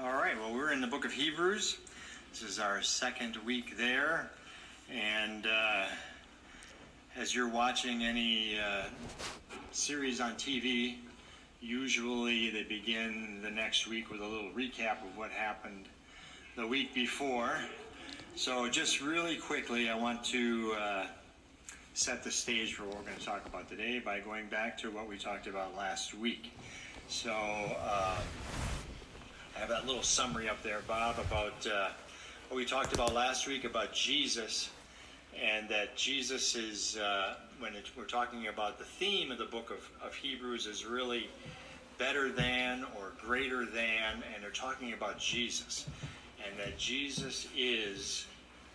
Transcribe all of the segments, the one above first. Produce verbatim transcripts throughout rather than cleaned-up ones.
All right, well, we're in the book of Hebrews. This is our second week there. And uh, as you're watching any uh, series on T V, usually they begin the next week with a little recap of what happened the week before. So just really quickly, I want to uh, set the stage for what we're going to talk about today by going back to what we talked about last week. So uh, I have that little summary up there, Bob, about uh, what we talked about last week about Jesus, and that Jesus is, uh, when it, we're talking about the theme of the book of, of Hebrews, is really better than or greater than, and they're talking about Jesus, and that Jesus is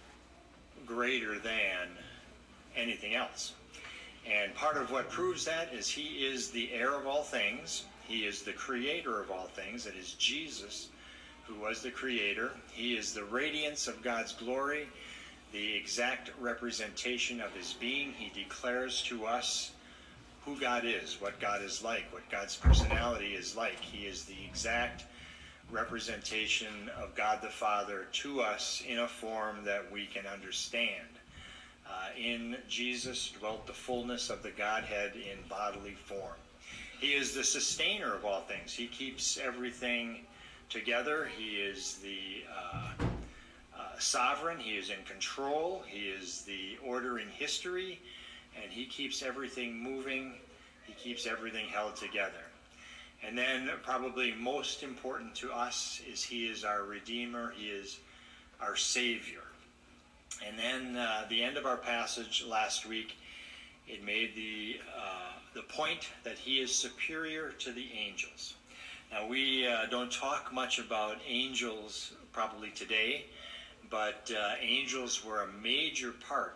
greater than anything else. And part of what proves that is he is the heir of all things. He is the creator of all things. It is Jesus who was the creator. He is the radiance of God's glory, the exact representation of his being. He declares to us who God is, what God is like, what God's personality is like. He is the exact representation of God the Father to us in a form that we can understand. Uh, in Jesus dwelt the fullness of the Godhead in bodily form. He is the sustainer of all things. He keeps everything together. He is the uh, uh, sovereign. He is in control. He is the order in history, and he keeps everything moving. He keeps everything held together. And then probably most important to us is he is our Redeemer. He is our Savior. And then uh, the end of our passage last week, it made the uh, the point that he is superior to the angels. Now, we uh, don't talk much about angels probably today, but uh, angels were a major part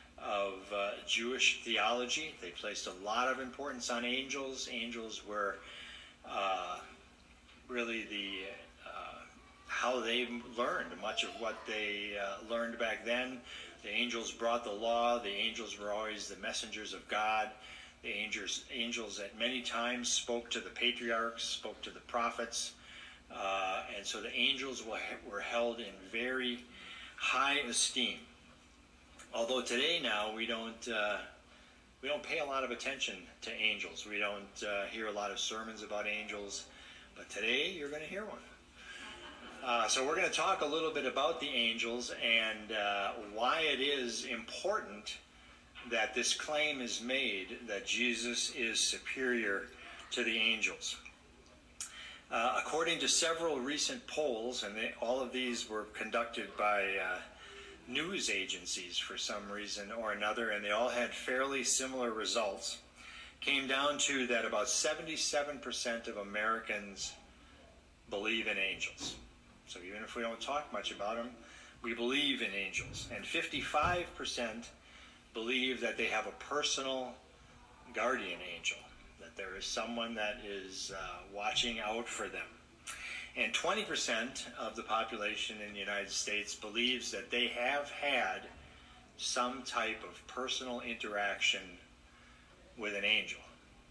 of uh, Jewish theology. They placed a lot of importance on angels. Angels were uh, really the uh, how they learned much of what they uh, learned back then. The angels brought the law. The angels were always the messengers of God. The angels, angels at many times spoke to the patriarchs, spoke to the prophets. Uh, and so the angels were, were held in very high esteem. Although today now we don't uh, we don't pay a lot of attention to angels. We don't uh, hear a lot of sermons about angels. But today you're going to hear one. Uh, so we're going to talk a little bit about the angels and uh, why it is important that this claim is made that Jesus is superior to the angels. Uh, according to several recent polls, and they, all of these were conducted by uh, news agencies for some reason or another, and they all had fairly similar results, came down to that about seventy-seven percent of Americans believe in angels. So even if we don't talk much about them, we believe in angels. And fifty-five percent believe that they have a personal guardian angel, that there is someone that is uh, watching out for them. And twenty percent of the population in the United States believes that they have had some type of personal interaction with an angel.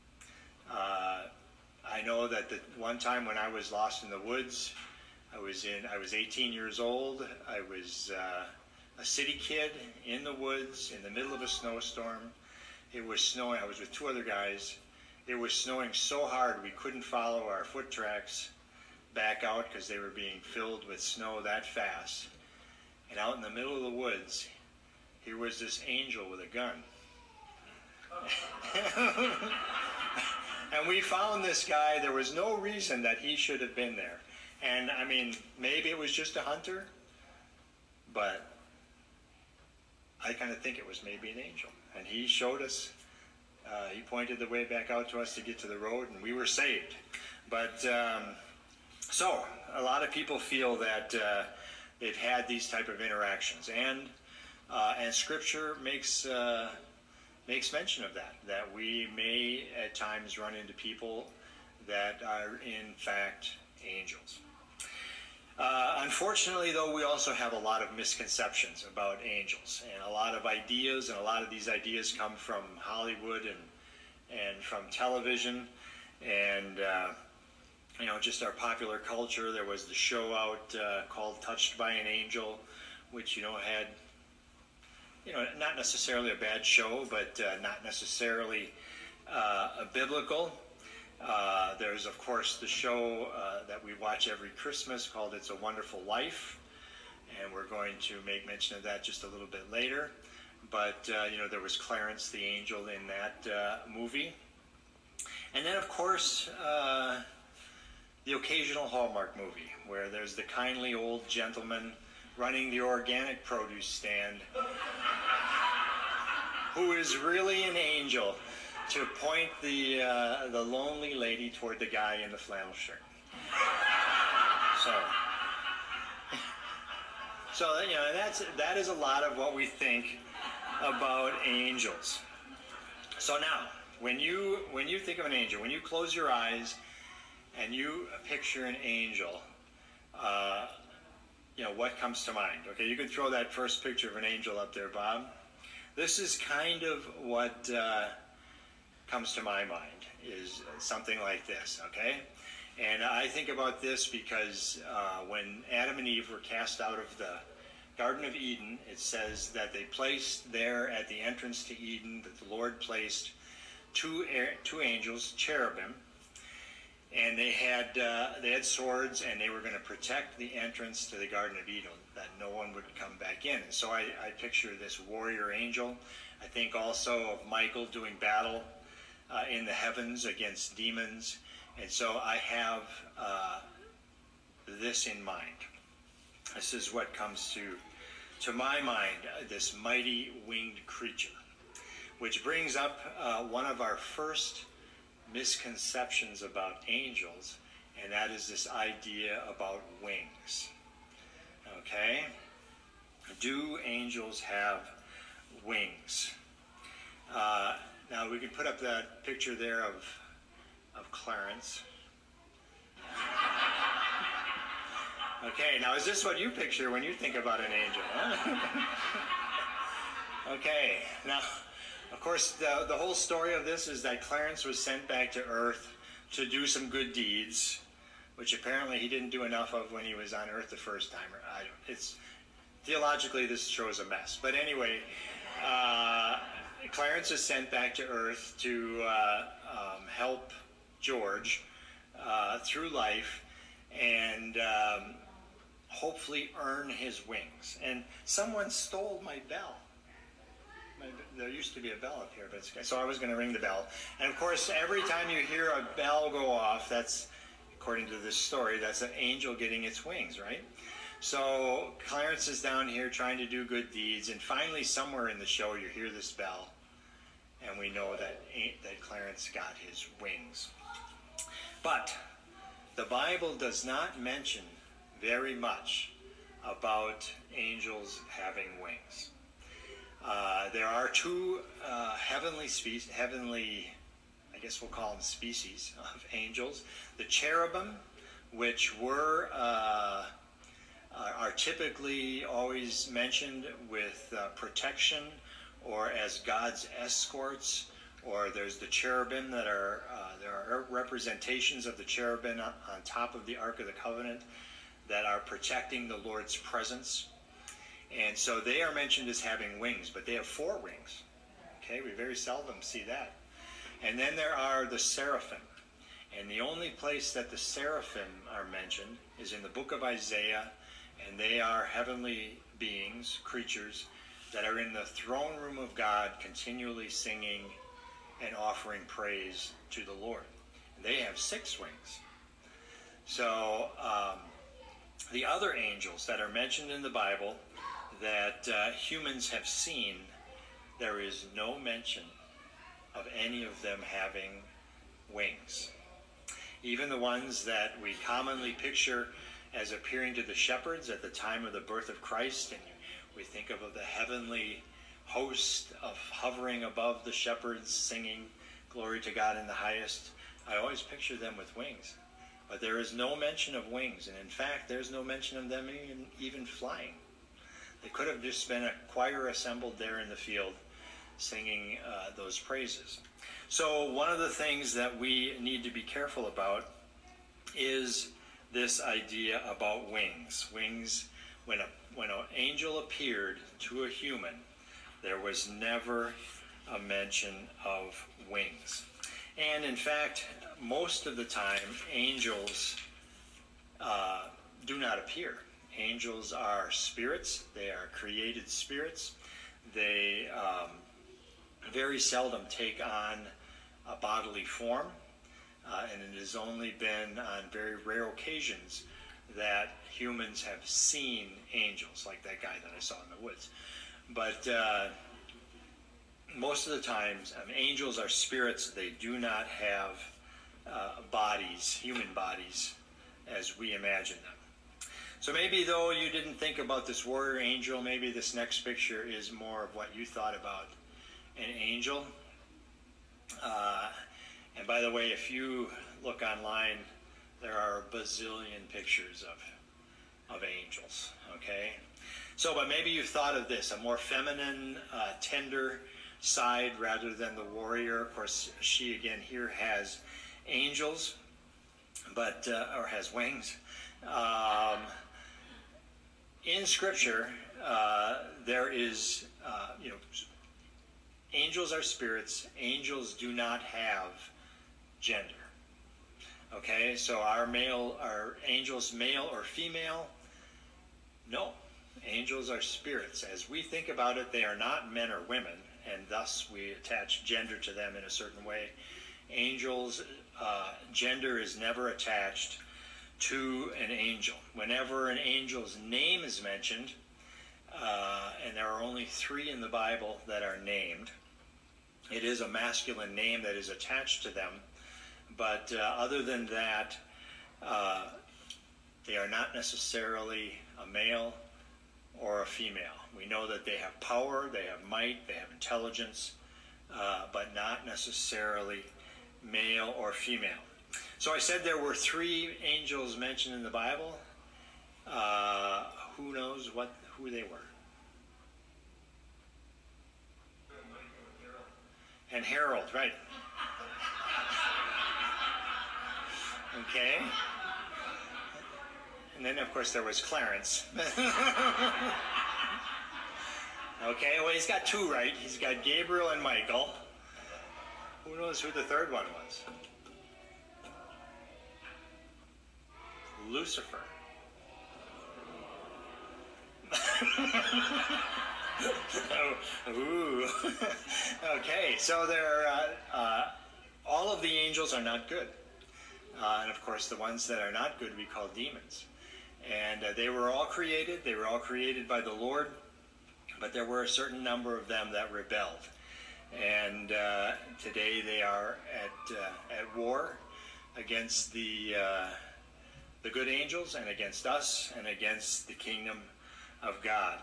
Uh, I know that the one time when I was lost in the woods, I was in. I was eighteen years old. I was uh, a city kid in the woods in the middle of a snowstorm. It was snowing. I was with two other guys. It was snowing so hard we couldn't follow our foot tracks back out because they were being filled with snow that fast. And out in the middle of the woods, here was this angel with a gun. And we found this guy. There was no reason that he should have been there. And, I mean, maybe it was just a hunter, but I kind of think it was maybe an angel. And he showed us, uh, he pointed the way back out to us to get to the road, and we were saved. But, um, so, a lot of people feel that uh, they've had these type of interactions. And, uh, and Scripture makes, uh, makes mention of that, that we may at times run into people that are, in fact, angels. Uh, unfortunately, though, we also have a lot of misconceptions about angels, and a lot of ideas, and a lot of these ideas come from Hollywood and and from television, and uh, you know, just our popular culture. There was the show out uh, called Touched by an Angel, which, you know, had, you know, not necessarily a bad show, but uh, not necessarily uh, a biblical. Uh, there's, of course, the show uh, that we watch every Christmas called It's a Wonderful Life, and we're going to make mention of that just a little bit later. But, uh, you know, there was Clarence the Angel in that uh, movie. And then, of course, uh, the occasional Hallmark movie, where there's the kindly old gentleman running the organic produce stand who is really an angel to point the uh, the lonely lady toward the guy in the flannel shirt. So, so you know, that's that is a lot of what we think about angels. So now, when you when you think of an angel, when you close your eyes and you picture an angel, uh, you know, what comes to mind? Okay, you can throw that first picture of an angel up there, Bob. This is kind of what uh, comes to my mind, is something like this, okay? And I think about this because uh, when Adam and Eve were cast out of the Garden of Eden, it says that they placed there at the entrance to Eden, that the Lord placed two air, two angels, cherubim, and they had uh, they had swords, and they were going to protect the entrance to the Garden of Eden, that no one would come back in. And so I, I picture this warrior angel. I think also of Michael doing battle uh, in the heavens against demons. And so I have uh, this in mind. This is what comes to, to my mind, uh, this mighty winged creature, which brings up uh, one of our first misconceptions about angels, and that is this idea about wings. Okay? Do angels have wings? Uh, now we can put up that picture there of of Clarence. Okay, now is this what you picture when you think about an angel? Huh? Okay, now of course the, the whole story of this is that Clarence was sent back to Earth to do some good deeds, which apparently he didn't do enough of when he was on Earth the first time. I don't, it's theologically this show's a mess, but anyway, uh, Clarence is sent back to Earth to uh, um, help George uh, through life and um, hopefully earn his wings. And someone stole my bell. My, there used to be a bell up here, but it's, so I was going to ring the bell. And of course, every time you hear a bell go off, that's, according to this story, that's an angel getting its wings, right? So Clarence is down here trying to do good deeds, and finally somewhere in the show you hear this bell, and we know that, that Clarence got his wings. But the Bible does not mention very much about angels having wings. Uh, there are two uh, heavenly species, heavenly, I guess we'll call them species of angels. The cherubim, which were uh, are typically always mentioned with uh, protection or as God's escorts. Or there's the cherubim that are, uh, there are representations of the cherubim on, on top of the Ark of the Covenant that are protecting the Lord's presence. And so they are mentioned as having wings, but they have four wings. Okay, we very seldom see that. And then there are the seraphim. And the only place that the seraphim are mentioned is in the book of Isaiah, and they are heavenly beings, creatures, that are in the throne room of God continually singing and offering praise to the Lord. And they have six wings. So um, the other angels that are mentioned in the Bible that uh, humans have seen, there is no mention of any of them having wings. Even the ones that we commonly picture as appearing to the shepherds at the time of the birth of Christ, and we think of the heavenly host of hovering above the shepherds singing glory to God in the highest. I always picture them with wings, but there is no mention of wings, and in fact there's no mention of them even, even flying. They could have just been a choir assembled there in the field singing uh, those praises. So one of the things that we need to be careful about is this idea about wings. Wings, when a when an angel appeared to a human, there was never a mention of wings. And in fact, most of the time, angels uh, do not appear. Angels are spirits. They are created spirits. They um, very seldom take on a bodily form. Uh, and it has only been on very rare occasions that humans have seen angels, like that guy that I saw in the woods. But uh, most of the times, um, angels are spirits. They do not have uh, bodies, human bodies, as we imagine them. So maybe though you didn't think about this warrior angel, maybe this next picture is more of what you thought about an angel. Uh, and by the way, if you look online, there are a bazillion pictures of, of angels, okay? So, but maybe you've thought of this, a more feminine, uh, tender side rather than the warrior. Of course, she again here has angels, but, uh, or has wings. Um, in Scripture, uh, there is, uh, you know, angels are spirits. Angels do not have gender. Okay, so our male, are angels male or female? No. Angels are spirits. As we think about it, they are not men or women, and thus we attach gender to them in a certain way. Angels, uh, gender is never attached to an angel. Whenever an angel's name is mentioned, uh, and there are only three in the Bible that are named, it is a masculine name that is attached to them. But uh, other than that, uh, they are not necessarily a male or a female. We know that they have power, they have might, they have intelligence, uh, but not necessarily male or female. So I said there were three angels mentioned in the Bible. Uh, who knows what who they were? And Harold, right. Okay. And then, of course, there was Clarence. Okay, well, he's got two right. He's got Gabriel and Michael. Who knows who the third one was? Lucifer. oh, ooh. Okay, so there, uh, uh, all of the angels are not good. Uh, and of course, the ones that are not good we call demons. And uh, they were all created. They were all created by the Lord. But there were a certain number of them that rebelled. And uh, today they are at, uh, at war against the, uh, the good angels and against us and against the kingdom of God.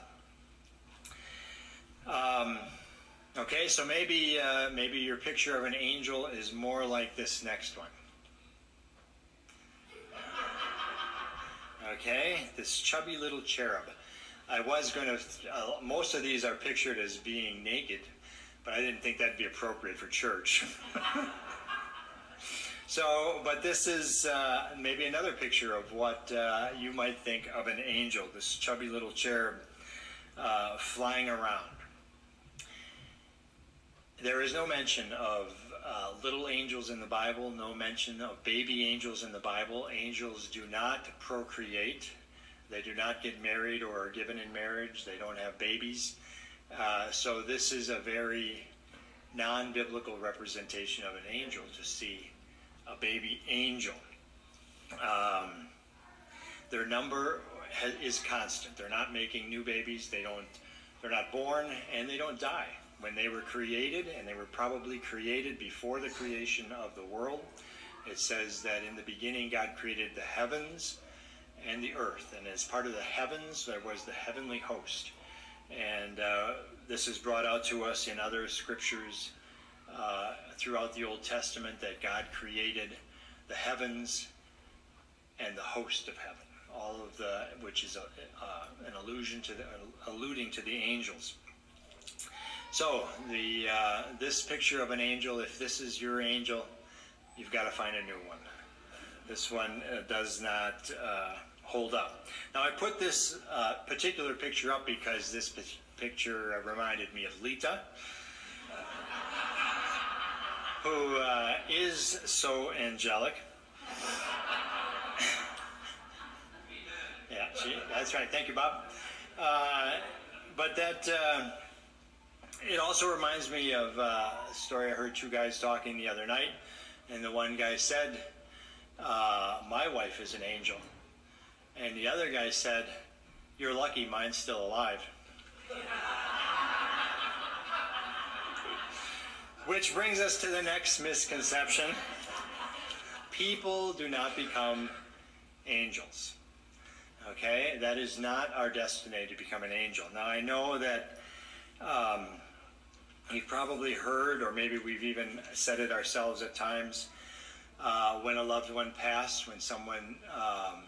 Um, okay, so maybe, uh, maybe your picture of an angel is more like this next one. Okay, this chubby little cherub. I was going to, uh, most of these are pictured as being naked, but I didn't think that'd be appropriate for church. So, but this is uh, maybe another picture of what uh, you might think of an angel, this chubby little cherub uh, flying around. There is no mention of uh, little angels in the Bible, no mention of baby angels in the Bible. Angels do not procreate. They do not get married or are given in marriage. They don't have babies. Uh, so this is a very non-biblical representation of an angel to see a baby angel. Um, their number ha- is constant. They're not making new babies. They don't. They're not born, and they don't die. When they were created, and they were probably created before the creation of the world, it says that in the beginning God created the heavens and the earth, and as part of the heavens there was the heavenly host. And uh, this is brought out to us in other scriptures uh, throughout the Old Testament, that God created the heavens and the host of heaven, all of the, which is a, uh, an allusion to the, alluding to the angels. So the uh, this picture of an angel, if this is your angel, you've got to find a new one. This one uh, does not uh, hold up. Now, I put this uh, particular picture up because this p- picture uh, reminded me of Lita, who uh, is so angelic. Yeah, she, that's right. Thank you, Bob. Uh, but that, uh, it also reminds me of uh, a story I heard two guys talking the other night, and the one guy said, uh, my wife is an angel. And the other guy said, you're lucky, mine's still alive. Which brings us to the next misconception. People do not become angels. Okay, that is not our destiny to become an angel. Now, I know that um, you've probably heard, or maybe we've even said it ourselves at times, uh, when a loved one passed, when someone um,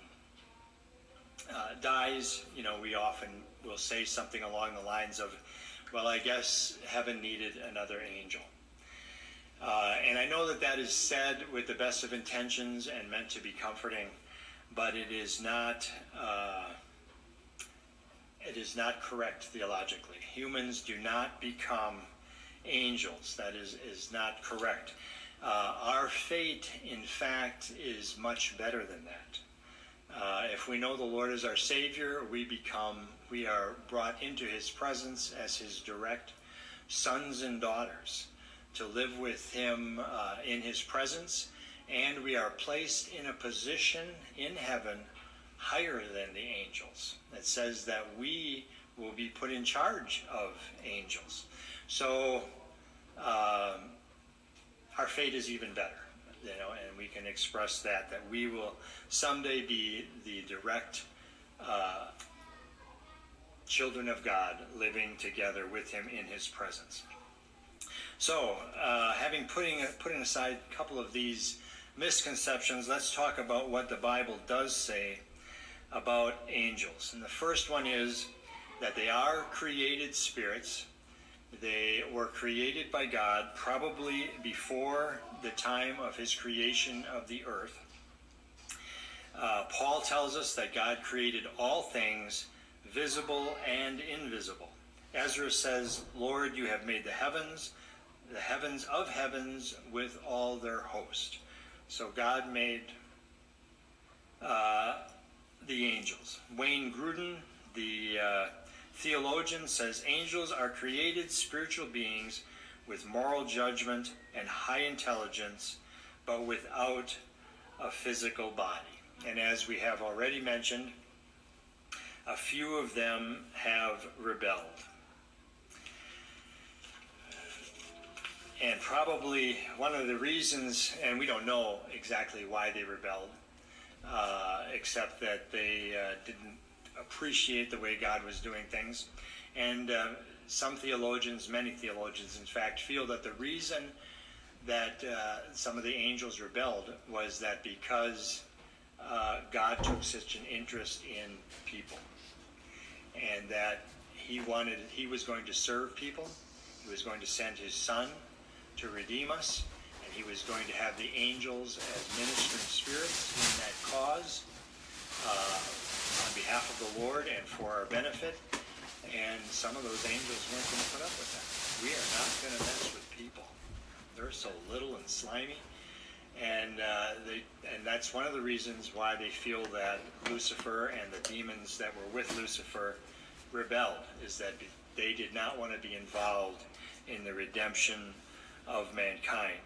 uh, dies, you know, we often will say something along the lines of, well, I guess heaven needed another angel. Uh, and I know that that is said with the best of intentions and meant to be comforting, but it is not uh, it is not correct theologically. Humans do not become angels. That is, is not correct. Uh, our fate, in fact, is much better than that. Uh, if we know the Lord is our Savior, we become, we are brought into His presence as His direct sons and daughters to live with Him uh, in His presence, and we are placed in a position in heaven higher than the angels. It says that we will be put in charge of angels. So um, our fate is even better, you know, and we can express that, that we will someday be the direct uh, children of God living together with Him in His presence. So, uh, having putting putting aside a couple of these misconceptions, let's talk about what the Bible does say about angels. And the first one is that they are created spirits. They were created by God probably before the time of His creation of the earth. Uh, Paul tells us that God created all things, visible and invisible. Ezra says, Lord, you have made the heavens, the heavens of heavens with all their host. So God made uh, the angels. Wayne Grudem, the uh, theologian, says angels are created spiritual beings with moral judgment and high intelligence, but without a physical body. And as we have already mentioned, a few of them have rebelled. And probably one of the reasons, and we don't know exactly why they rebelled, uh, except that they uh, didn't appreciate the way God was doing things. And uh, some theologians, many theologians in fact, feel that the reason that uh, some of the angels rebelled was that because uh, God took such an interest in people, and that he wanted, he was going to serve people, he was going to send his Son to redeem us, and he was going to have the angels as ministering spirits in that cause uh, on behalf of the Lord and for our benefit. And some of those angels weren't going to put up with that. We are not going to mess with people. They're so little and slimy, and uh, they and that's one of the reasons why they feel that Lucifer and the demons that were with Lucifer rebelled, is that they did not want to be involved in the redemption of mankind.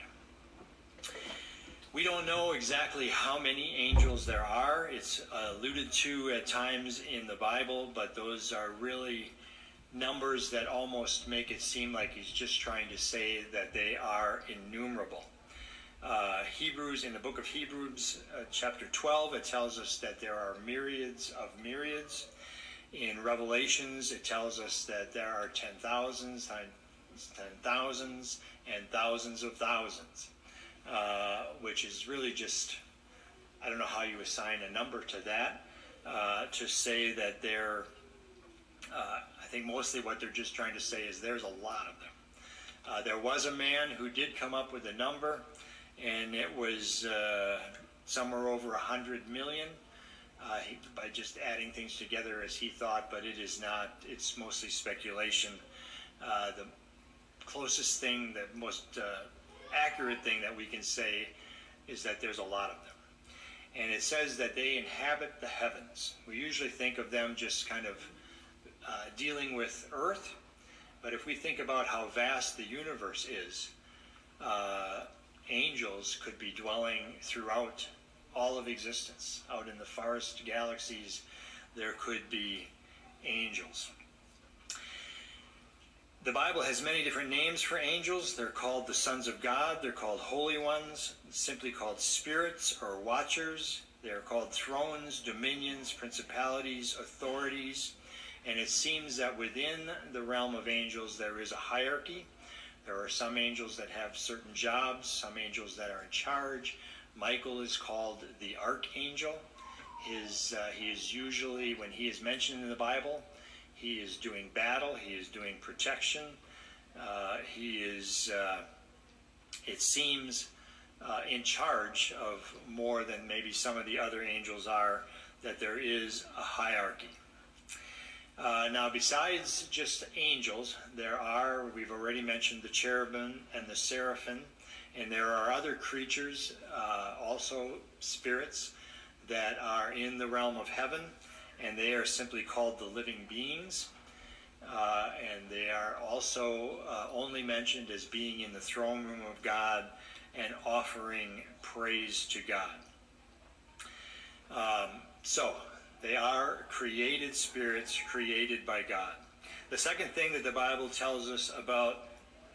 We don't know exactly how many angels there are. It's alluded to at times in the Bible, but those are really numbers that almost make it seem like he's just trying to say that they are innumerable. Uh, Hebrews, in the book of Hebrews, uh, chapter twelve, it tells us that there are myriads of myriads. In Revelations, it tells us that there are ten thousands, ten thousands, and thousands of thousands, uh, which is really just, I don't know how you assign a number to that, uh, to say that they're, uh, I think mostly what they're just trying to say is there's a lot of them. Uh, there was a man who did come up with a number, and it was uh, somewhere over a hundred million uh, he, by just adding things together as he thought, but it is not. It's mostly speculation. Uh, the closest thing, the most uh, accurate thing that we can say is that there's a lot of them. And it says that they inhabit the heavens. We usually think of them just kind of uh, dealing with earth, but if we think about how vast the universe is, uh, angels could be dwelling throughout all of existence. Out in the farthest galaxies, there could be angels. The Bible has many different names for angels. They're called the sons of God. They're called holy ones, simply called spirits or watchers. They're called thrones, dominions, principalities, authorities. And it seems that within the realm of angels there is a hierarchy. There are some angels that have certain jobs, some angels that are in charge. Michael is called the archangel. His, uh, he is usually, when he is mentioned in the Bible, he is doing battle, he is doing protection. Uh, he is, uh, it seems, uh, in charge of more than maybe some of the other angels are, that there is a hierarchy. Uh, now, besides just angels, there are, we've already mentioned the cherubim and the seraphim, and there are other creatures, uh, also spirits, that are in the realm of heaven, and they are simply called the living beings. Uh, and they are also uh, only mentioned as being in the throne room of God and offering praise to God. Um, so, they are created spirits created by God. The second thing that the Bible tells us about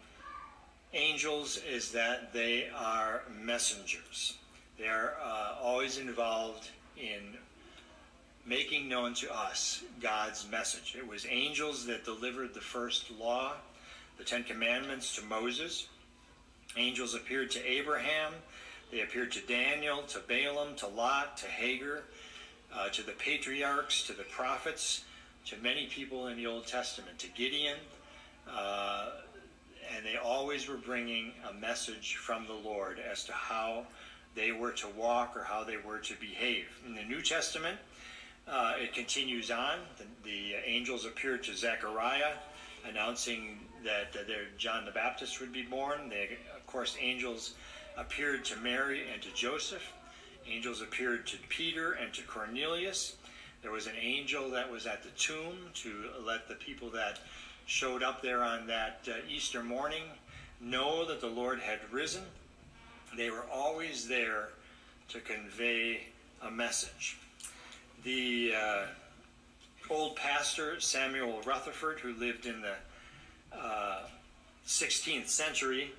angels is that they are messengers. They are uh, always involved in making known to us God's message. It was angels that delivered the first law, the Ten Commandments, to Moses. Angels appeared to Abraham. They appeared to Daniel, to Balaam, to Lot, to Hagar, uh, to the patriarchs, to the prophets, to many people in the Old Testament, to Gideon. Uh, and they always were bringing a message from the Lord as to how they were to walk or how they were to behave. In the New Testament, uh, it continues on. The, the angels appeared to Zechariah, announcing that uh, there, John the Baptist would be born. They, of course, angels appeared to Mary and to Joseph. Angels appeared to Peter and to Cornelius. There was an angel that was at the tomb to let the people that showed up there on that uh, Easter morning know that the Lord had risen. They were always there to convey a message. The uh, old pastor, Samuel Rutherford, who lived in the uh, sixteenth century,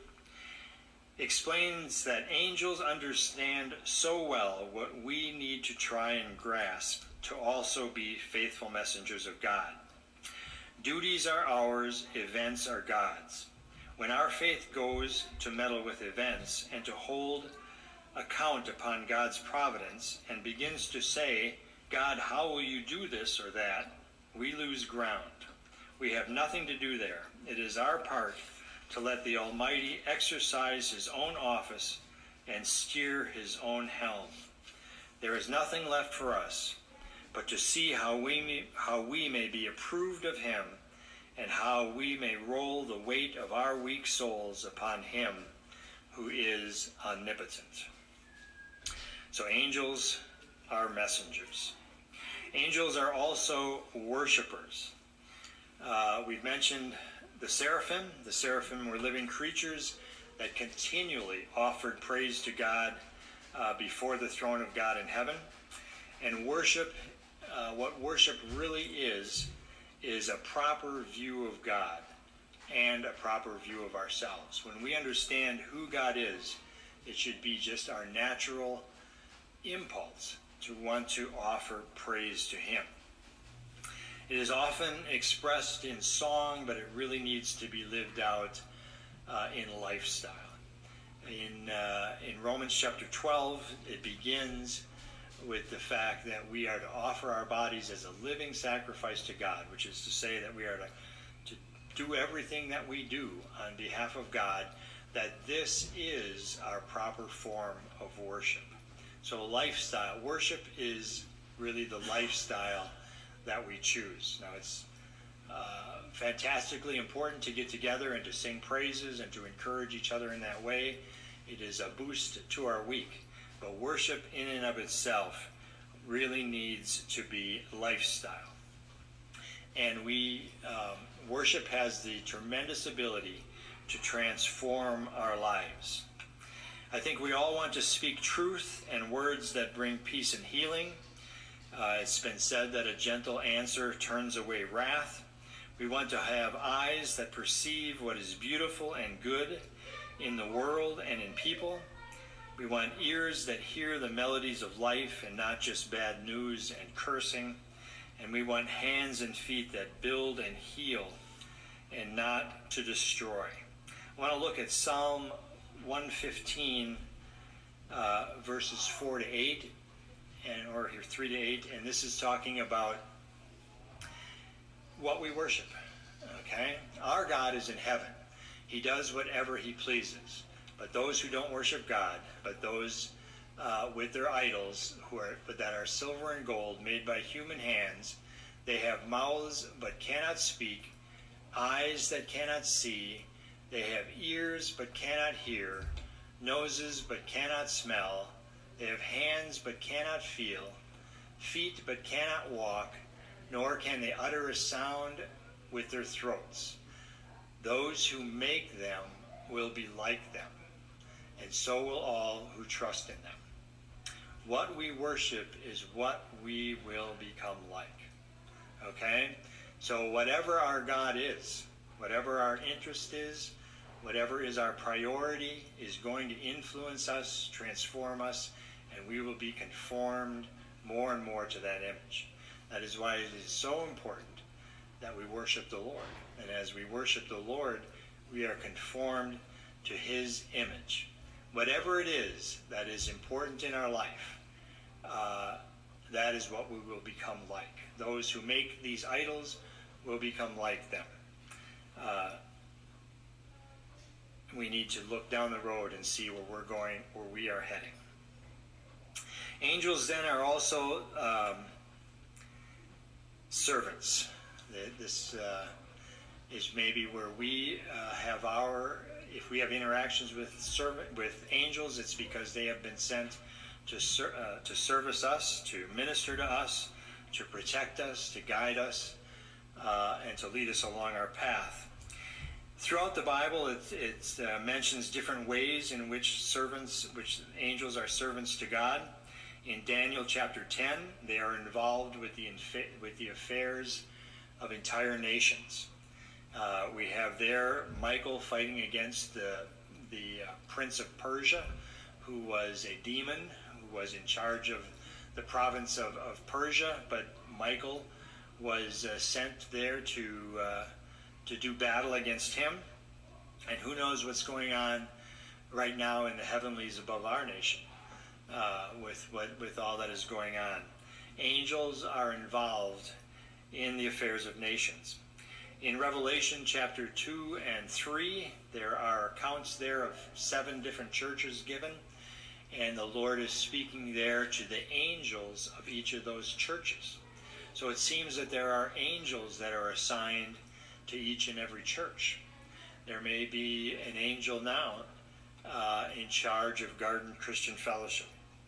explains that angels understand so well what we need to try and grasp to also be faithful messengers of God. Duties are ours, events are God's. When our faith goes to meddle with events and to hold account upon God's providence and begins to say, God, how will you do this or that, we lose ground. We have nothing to do there. It is our part to let the Almighty exercise his own office and steer his own helm. There is nothing left for us but to see how we may, how we may be approved of him, and how we may roll the weight of our weak souls upon him who is omnipotent. So angels are messengers. Angels are also worshipers. Uh, we've mentioned the seraphim. The seraphim were living creatures that continually offered praise to God uh, before the throne of God in heaven. And worship, uh, what worship really is, is a proper view of God and a proper view of ourselves. When we understand who God is, it should be just our natural impulse to want to offer praise to him. It is often expressed in song, but it really needs to be lived out uh, in lifestyle. In, uh, in Romans chapter twelve, it begins with the fact that we are to offer our bodies as a living sacrifice to God, which is to say that we are to, to do everything that we do on behalf of God, that this is our proper form of worship. So lifestyle, worship is really the lifestyle that we choose. Now it's uh, fantastically important to get together and to sing praises and to encourage each other in that way. It is a boost to our week. But worship in and of itself really needs to be lifestyle. And we, um, worship has the tremendous ability to transform our lives. I think we all want to speak truth and words that bring peace and healing. Uh, it's been said that a gentle answer turns away wrath. We want to have eyes that perceive what is beautiful and good in the world and in people. We want ears that hear the melodies of life and not just bad news and cursing. And we want hands and feet that build and heal and not to destroy. I want to look at Psalm one fifteen, uh, verses four to eight, and or here three to eight, and this is talking about what we worship. Okay, our God is in heaven; He does whatever He pleases. But those who don't worship God, but those uh, with their idols, who are but that are silver and gold, made by human hands, they have mouths but cannot speak, eyes that cannot see. They have ears but cannot hear, noses but cannot smell. They have hands but cannot feel, feet but cannot walk, nor can they utter a sound with their throats. Those who make them will be like them, and so will all who trust in them. What we worship is what we will become like. Okay? So whatever our God is, whatever our interest is, whatever is our priority is going to influence us, transform us, and we will be conformed more and more to that image. That is why it is so important that we worship the Lord. And as we worship the Lord, we are conformed to His image. Whatever it is that is important in our life, uh, that is what we will become like. Those who make these idols will become like them. Uh, we need to look down the road and see where we're going, where we are heading. Angels then are also um, servants. This uh, is maybe where we uh, have our, if we have interactions with servant, with angels, it's because they have been sent to ser- uh, to service us, to minister to us, to protect us, to guide us, uh, and to lead us along our path. Throughout the Bible, it, it uh, mentions different ways in which servants, which angels are servants to God. In Daniel chapter ten, they are involved with the infa- with the affairs of entire nations. Uh, we have there Michael fighting against the the uh, prince of Persia, who was a demon, who was in charge of the province of, of Persia. But Michael was uh, sent there to uh, to do battle against him. And who knows what's going on right now in the heavenlies above our nation uh, with what with all that is going on. Angels are involved in the affairs of nations. In Revelation chapter two and three, there are accounts there of seven different churches given, and the Lord is speaking there to the angels of each of those churches. So it seems that there are angels that are assigned to each and every church. There may be an angel now uh, in charge of Garden Christian Fellowship.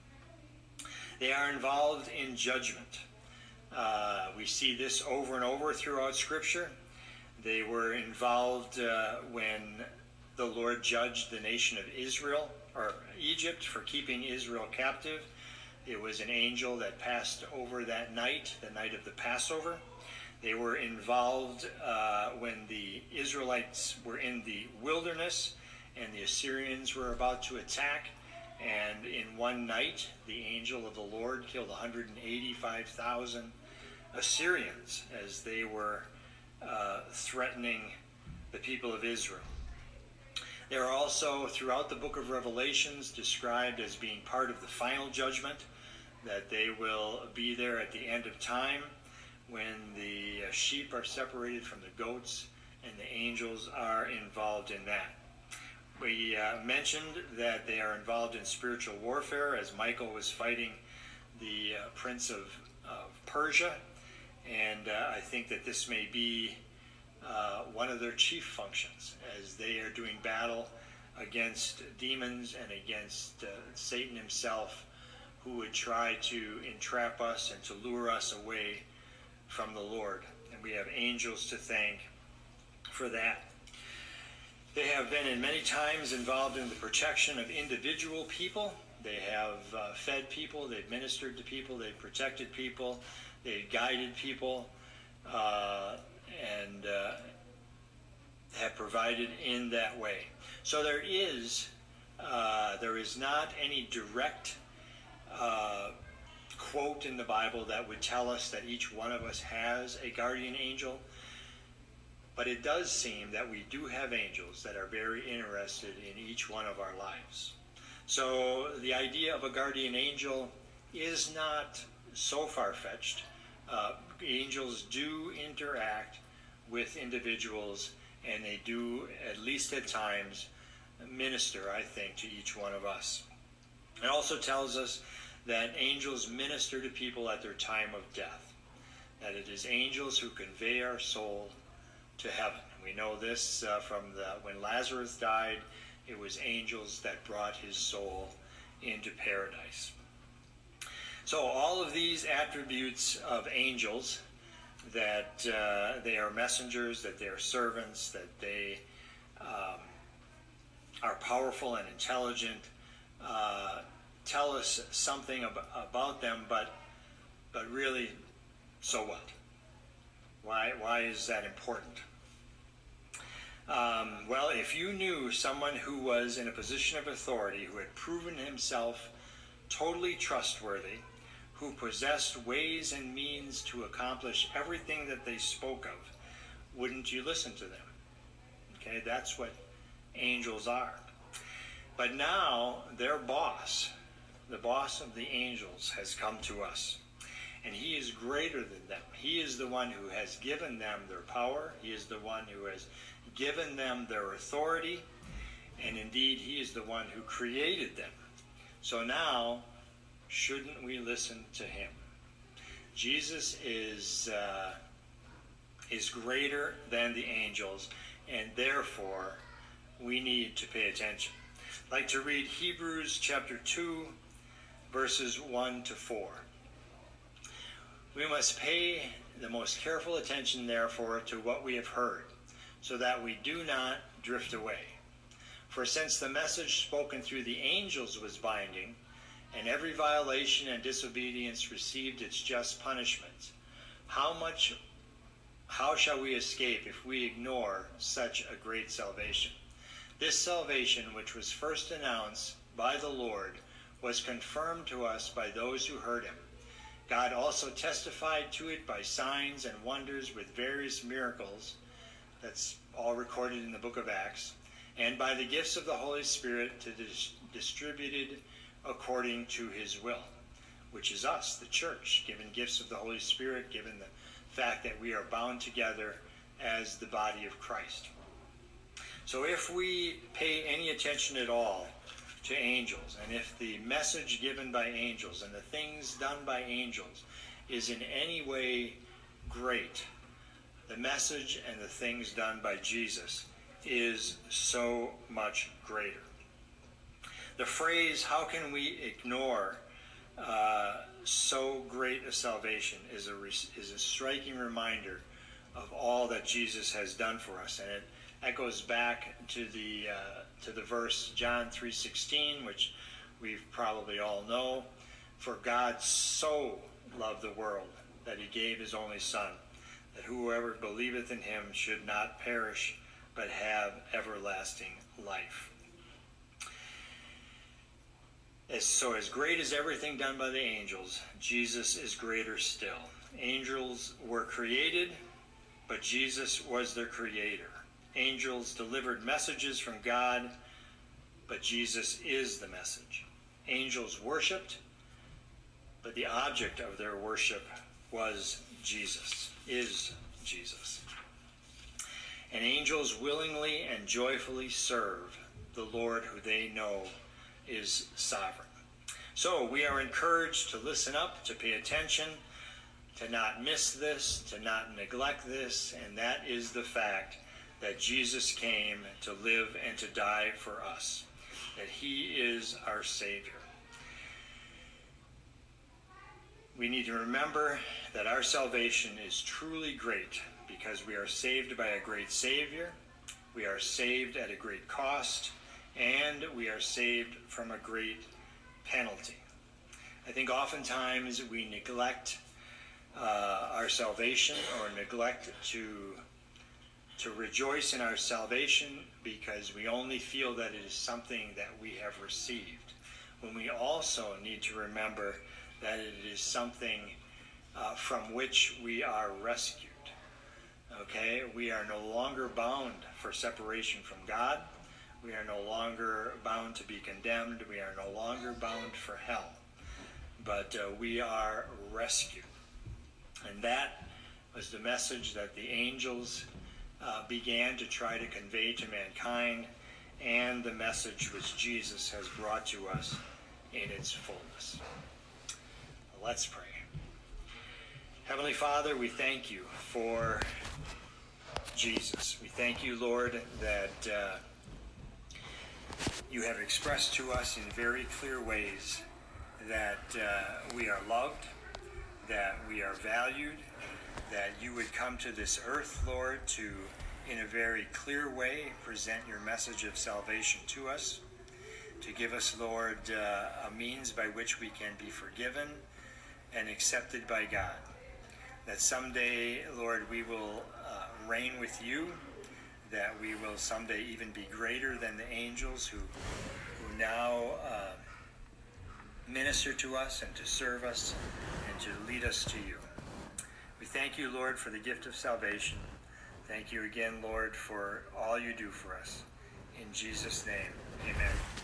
They are involved in judgment. Uh, we see this over and over throughout Scripture. They were involved uh, when the Lord judged the nation of Israel, or Egypt, for keeping Israel captive. It was an angel that passed over that night, the night of the Passover. They were involved uh, when the Israelites were in the wilderness and the Assyrians were about to attack. And in one night, the angel of the Lord killed one hundred eighty-five thousand Assyrians as they were uh, threatening the people of Israel. They are also, throughout the book of Revelations, described as being part of the final judgment, that they will be there at the end of time when the sheep are separated from the goats, and the angels are involved in that. We uh, mentioned that they are involved in spiritual warfare as Michael was fighting the uh, prince of, of Persia. And uh, I think that this may be uh, one of their chief functions as they are doing battle against demons and against uh, Satan himself, who would try to entrap us and to lure us away from the Lord. And we have angels to thank for that. They have been in many times involved in the protection of individual people. They have uh, fed people, they've ministered to people, they've protected people, they've guided people, uh, and uh, have provided in that way. So there is, uh, there is not any direct uh, quote in the Bible that would tell us that each one of us has a guardian angel. But it does seem that we do have angels that are very interested in each one of our lives. So the idea of a guardian angel is not so far-fetched. Uh, angels do interact with individuals, and they do, at least at times, minister, I think, to each one of us. It also tells us that angels minister to people at their time of death, that it is angels who convey our soul to heaven. We know this uh, from the, when Lazarus died, it was angels that brought his soul into paradise. So all of these attributes of angels, that uh, they are messengers, that they are servants, that they um, are powerful and intelligent, uh, tell us something ab- about them, but but really, so what? Why, why is that important? Um, well, if you knew someone who was in a position of authority, who had proven himself totally trustworthy, who possessed ways and means to accomplish everything that they spoke of, wouldn't you listen to them? Okay, that's what angels are. But now their boss, the boss of the angels, has come to us. And he is greater than them. He is the one who has given them their power. He is the one who has given them their authority. And indeed, he is the one who created them. So now, shouldn't we listen to him? Jesus is, uh, is greater than the angels, and therefore, we need to pay attention. I'd like to read Hebrews chapter two, verses one to four. We must pay the most careful attention, therefore, to what we have heard, so that we do not drift away. For since the message spoken through the angels was binding, and every violation and disobedience received its just punishment, how much, how shall we escape if we ignore such a great salvation? This salvation, which was first announced by the Lord, was confirmed to us by those who heard him. God also testified to it by signs and wonders with various miracles, that's all recorded in the book of Acts, and by the gifts of the Holy Spirit to dis- distributed according to his will, which is us, the church, given gifts of the Holy Spirit, given the fact that we are bound together as the body of Christ. So if we pay any attention at all to angels, and if the message given by angels and the things done by angels is in any way great, the message and the things done by Jesus is so much greater. The phrase, how can we ignore uh, so great a salvation, is a, is a striking reminder of all that Jesus has done for us. And it echoes back to the uh, to the verse John three sixteen, which we probably all know. For God so loved the world that he gave his only Son, that whoever believeth in him should not perish, but have everlasting life. As, so as great as everything done by the angels, Jesus is greater still. Angels were created, but Jesus was their creator. Angels delivered messages from God, but Jesus is the message. Angels worshipped, but the object of their worship was Jesus, is Jesus. And angels willingly and joyfully serve the Lord who they know is sovereign. So we are encouraged to listen up, to pay attention, to not miss this, to not neglect this, and that is the fact that Jesus came to live and to die for us, that he is our Savior. We need to remember that our salvation is truly great because we are saved by a great Savior, we are saved at a great cost, and we are saved from a great penalty. I think oftentimes we neglect uh, our salvation or neglect to, to rejoice in our salvation because we only feel that it is something that we have received, when we also need to remember that it is something uh, from which we are rescued. Okay? We are no longer bound for separation from God. We are no longer bound to be condemned. We are no longer bound for hell. But uh, we are rescued. And that was the message that the angels uh, began to try to convey to mankind, and the message which Jesus has brought to us in its fullness. Let's pray. Heavenly Father, we thank you for Jesus. We thank you, Lord, that uh, you have expressed to us in very clear ways that uh, we are loved, that we are valued, that you would come to this earth, Lord, to, in a very clear way, present your message of salvation to us, to give us, Lord, uh, a means by which we can be forgiven and accepted by God. That someday, Lord, we will uh, reign with you, that we will someday even be greater than the angels who, who now uh, minister to us and to serve us and to lead us to you. We thank you, Lord, for the gift of salvation. Thank you again, Lord, for all you do for us. In Jesus' name, amen.